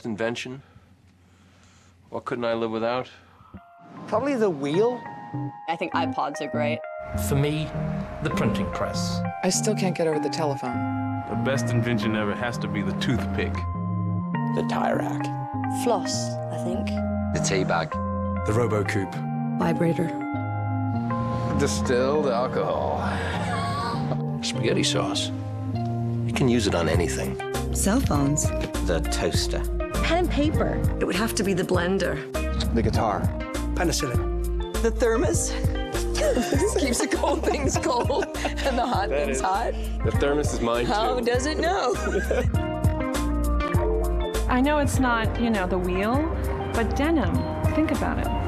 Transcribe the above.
Invention. What couldn't I live without? Probably the wheel. I think iPods are great. For me, the printing press. I still can't get over the telephone. The best invention ever has to be the toothpick. The tie rack. Floss, I think. The tea bag. The Robo-Coupe. Vibrator. Distilled alcohol. Spaghetti sauce. You can use it on anything. Cell phones. The toaster. Pen and paper. It would have to be the blender. The guitar. Penicillin. The thermos. This keeps the cold things cold and the hot things hot. The thermos is mine, How too. does it know? I know it's not, the wheel, but denim. Think about it.